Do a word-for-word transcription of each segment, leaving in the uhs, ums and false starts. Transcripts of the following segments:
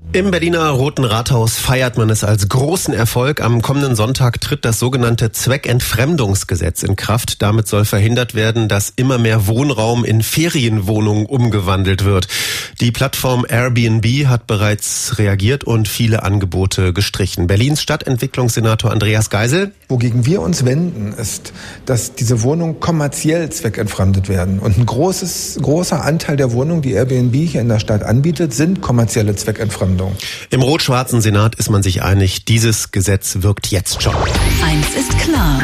Im Berliner Roten Rathaus feiert man es als großen Erfolg. Am kommenden Sonntag tritt das sogenannte Zweckentfremdungsgesetz in Kraft. Damit soll verhindert werden, dass immer mehr Wohnraum in Ferienwohnungen umgewandelt wird. Die Plattform Airbnb hat bereits reagiert und viele Angebote gestrichen. Berlins Stadtentwicklungssenator Andreas Geisel. Wogegen wir uns wenden, ist, dass diese Wohnungen kommerziell zweckentfremdet werden. Und ein großes, großer Anteil der Wohnungen, die Airbnb hier in der Stadt anbietet, sind kommerzielle Zweckentfremdungen. Im rot-schwarzen Senat ist man sich einig, dieses Gesetz wirkt jetzt schon. Eins ist klar.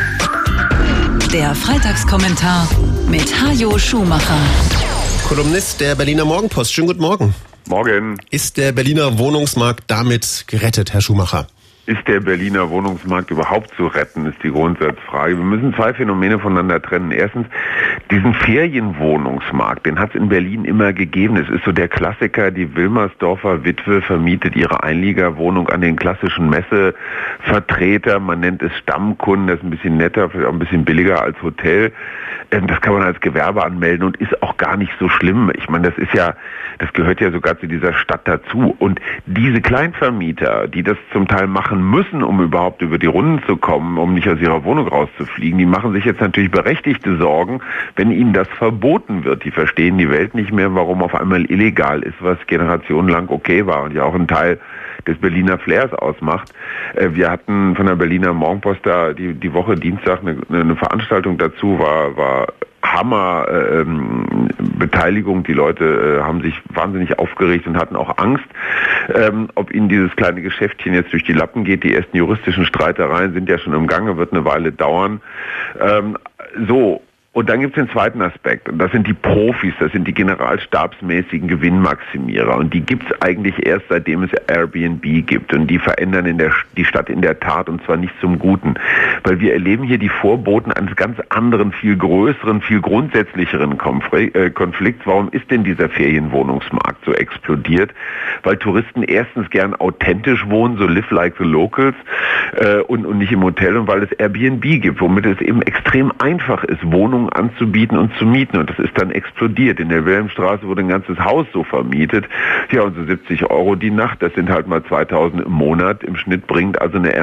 Der Freitagskommentar mit Hajo Schumacher. Kolumnist der Berliner Morgenpost. Schönen guten Morgen. Morgen. Ist der Berliner Wohnungsmarkt damit gerettet, Herr Schumacher? Ist der Berliner Wohnungsmarkt überhaupt zu retten, ist die Grundsatzfrage. Wir müssen zwei Phänomene voneinander trennen. Erstens, diesen Ferienwohnungsmarkt, den hat es in Berlin immer gegeben. Es ist so der Klassiker, die Wilmersdorfer Witwe vermietet ihre Einliegerwohnung an den klassischen Messevertreter. Man nennt es Stammkunden, das ist ein bisschen netter, vielleicht auch ein bisschen billiger als Hotel. Das kann man als Gewerbe anmelden und ist auch gar nicht so schlimm. Ich meine, das ist ja, das gehört ja sogar zu dieser Stadt dazu. Und diese Kleinvermieter, die das zum Teil machen müssen, um überhaupt über die Runden zu kommen, um nicht aus ihrer Wohnung rauszufliegen, die machen sich jetzt natürlich berechtigte Sorgen, wenn ihnen das verboten wird. Die verstehen die Welt nicht mehr, warum auf einmal illegal ist, was generationenlang okay war und ja auch ein Teil des Berliner Flairs ausmacht. Wir hatten von der Berliner Morgenpost da die, die Woche Dienstag eine, eine Veranstaltung dazu, war, war Hammer ähm, Beteiligung. Die Leute äh, haben sich wahnsinnig aufgeregt und hatten auch Angst, ähm, ob ihnen dieses kleine Geschäftchen jetzt durch die Lappen geht. Die ersten juristischen Streitereien sind ja schon im Gange, wird eine Weile dauern. Ähm, so. Und dann gibt es den zweiten Aspekt, und das sind die Profis, das sind die generalstabsmäßigen Gewinnmaximierer. Und die gibt es eigentlich erst, seitdem es Airbnb gibt. Und die verändern in der, die Stadt in der Tat, und zwar nicht zum Guten. Weil wir erleben hier die Vorboten eines ganz anderen, viel größeren, viel grundsätzlicheren Konflikts. Warum ist denn dieser Ferienwohnungsmarkt so explodiert? Weil Touristen erstens gern authentisch wohnen, so live like the locals, äh, und, und nicht im Hotel. Und weil es Airbnb gibt, womit es eben extrem einfach ist, Wohnungen anzubieten und zu mieten. Und das ist dann explodiert. In der Wilhelmstraße wurde ein ganzes Haus so vermietet. Ja, und so siebzig Euro die Nacht, das sind halt mal zweitausend im Monat. Im Schnitt bringt also eine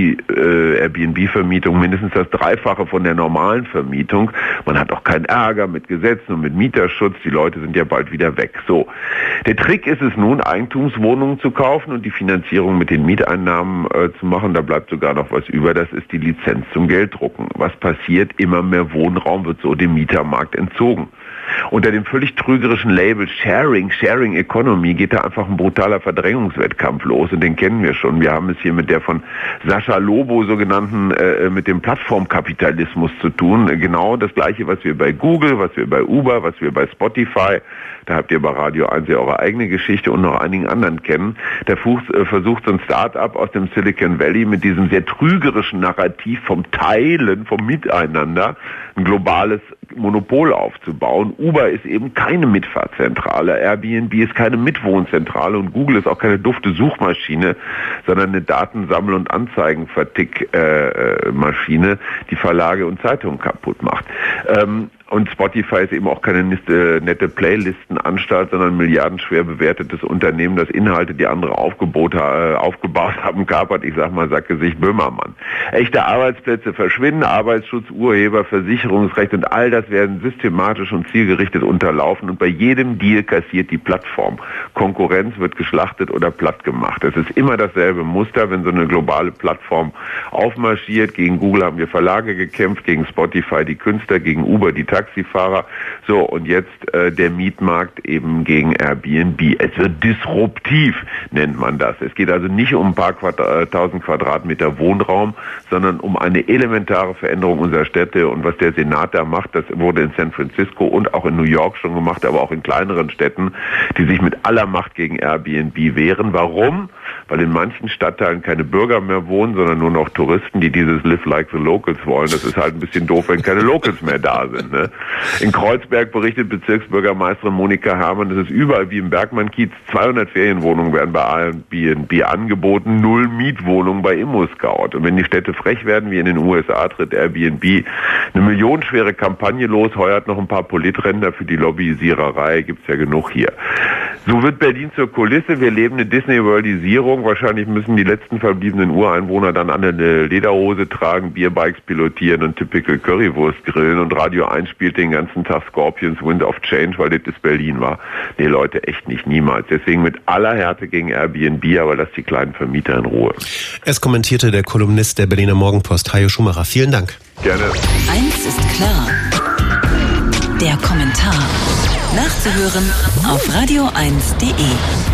Airbnb-Vermietung mindestens das Dreifache von der normalen Vermietung. Man hat auch keinen Ärger mit Gesetzen und mit Mieterschutz. Die Leute sind ja bald wieder weg. So. Der Trick ist es nun, Eigentumswohnungen zu kaufen und die Finanzierung mit den Mieteinnahmen äh, zu machen. Da bleibt sogar noch was über. Das ist die Lizenz zum Gelddrucken. Was passiert? Immer mehr Wohnraum wird so dem Mietermarkt entzogen. Unter dem völlig trügerischen Label Sharing, Sharing Economy geht da einfach ein brutaler Verdrängungswettkampf los, und den kennen wir schon. Wir haben es hier mit der von Sascha Lobo sogenannten, äh, mit dem Plattformkapitalismus zu tun. Genau das Gleiche, was wir bei Google, was wir bei Uber, was wir bei Spotify, da habt ihr bei Radio eins ja eure eigene Geschichte und noch einigen anderen kennen. Da versucht so ein Start-up aus dem Silicon Valley mit diesem sehr trügerischen Narrativ vom Teilen, vom Miteinander, ein globales Monopol aufzubauen. Uber ist eben keine Mitfahrzentrale, Airbnb ist keine Mitwohnzentrale und Google ist auch keine dufte Suchmaschine, sondern eine Datensammel- und Anzeigenvertick-Maschine, äh, die Verlage und Zeitungen kaputt macht. Ähm, Und Spotify ist eben auch keine nette Playlistenanstalt, sondern ein milliardenschwer bewertetes Unternehmen, das Inhalte, die andere Aufgebote, äh, aufgebaut haben, kapert. Ich sag mal, Sackgesicht Böhmermann. Echte Arbeitsplätze verschwinden, Arbeitsschutz, Urheber, Versicherungsrecht und all das werden systematisch und zielgerichtet unterlaufen. Und bei jedem Deal kassiert die Plattform. Konkurrenz wird geschlachtet oder platt gemacht. Es ist immer dasselbe Muster, wenn so eine globale Plattform aufmarschiert. Gegen Google haben wir Verlage gekämpft, gegen Spotify die Künstler, gegen Uber die Taxifahrer. So, und jetzt äh, der Mietmarkt eben gegen Airbnb. Es wird disruptiv, nennt man das. Es geht also nicht um ein paar Quadrat, tausend Quadratmeter Wohnraum, sondern um eine elementare Veränderung unserer Städte. Und was der Senat da macht, das wurde in San Francisco und auch in New York schon gemacht, aber auch in kleineren Städten, die sich mit aller Macht gegen Airbnb wehren. Warum? weil in manchen Stadtteilen keine Bürger mehr wohnen, sondern nur noch Touristen, die dieses Live like the Locals wollen. Das ist halt ein bisschen doof, wenn keine Locals mehr da sind. Ne? In Kreuzberg berichtet Bezirksbürgermeisterin Monika Herrmann, es ist überall wie im Bergmann-Kiez, zweihundert Ferienwohnungen werden bei Airbnb angeboten, null Mietwohnungen bei ImmoScout. Und wenn die Städte frech werden, wie in den U S A, tritt Airbnb eine millionenschwere Kampagne los, heuert noch ein paar Politränder für die Lobbyisiererei, gibt's ja genug hier. So wird Berlin zur Kulisse, wir leben eine Disney-Worldisierung, wahrscheinlich müssen die letzten verbliebenen Ureinwohner dann alle eine Lederhose tragen, Bierbikes pilotieren und Typical Currywurst grillen und Radio eins spielt den ganzen Tag Scorpions Wind of Change, weil das ist Berlin war. Nee, Leute, echt nicht, niemals. Deswegen mit aller Härte gegen Airbnb, aber lasst die kleinen Vermieter in Ruhe. Es kommentierte der Kolumnist der Berliner Morgenpost, Hajo Schumacher. Vielen Dank. Gerne. Eins ist klar. Der Kommentar. Nachzuhören auf radio eins punkt de.